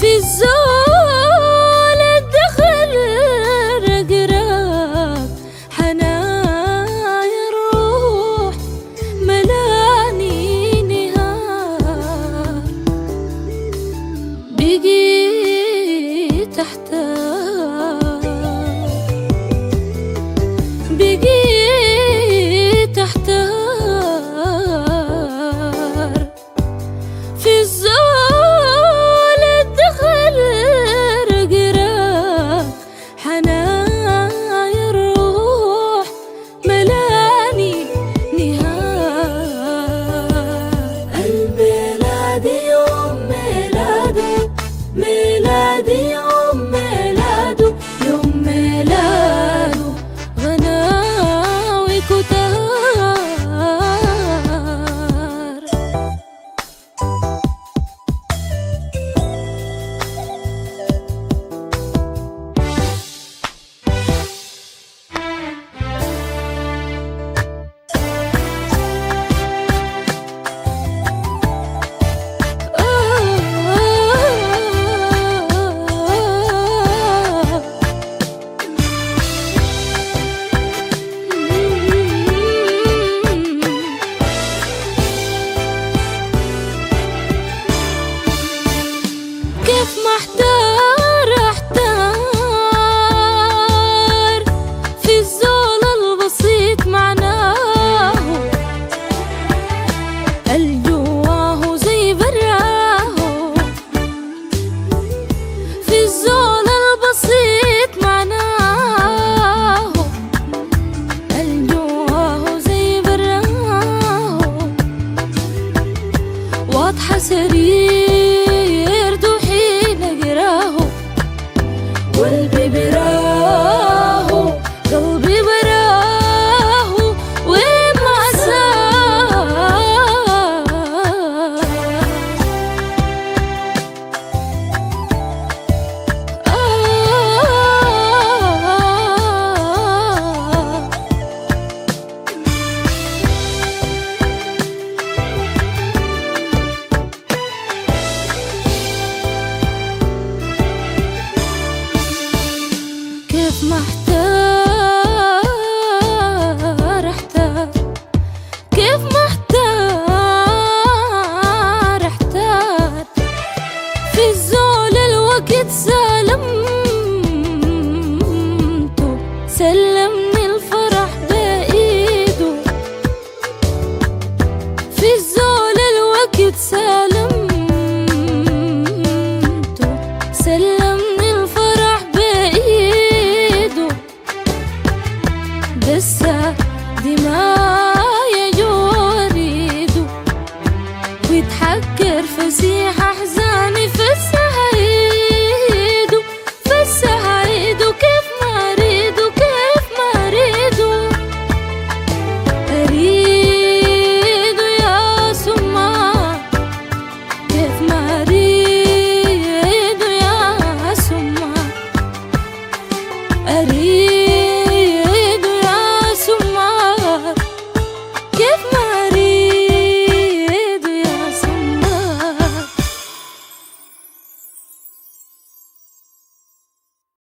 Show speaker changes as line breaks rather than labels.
الزول الدخل رقراق حنايا الروح ملاني نهار بقيت أحتار في الزول الدخل رقراق حنايا الروح ملاني نهار الميلاد يوم ميلاده ميلادي يوم ميلاده يوم ميلاده غناوي كتار كيف ما احتار احتار في الزول البسيط معناه الجواه زي براه في الزول البسيط معناه الجواه زي براه واضحة سريرته قلبي براه قلبي براه وما كيف ما احتار احتار كيف ما احتار احتار في الزول الوقت سلمته سلمني الفرح بإيده في الزول الوقت سلمته سلمني الفرح بإيده دسة دمايا جوريده ويتحكر فسيح أحزاني فسح ايده فسح ايده كيف ما اريده كيف ما اريده اريده يا سمار كيف ما اريده يا سمار اريده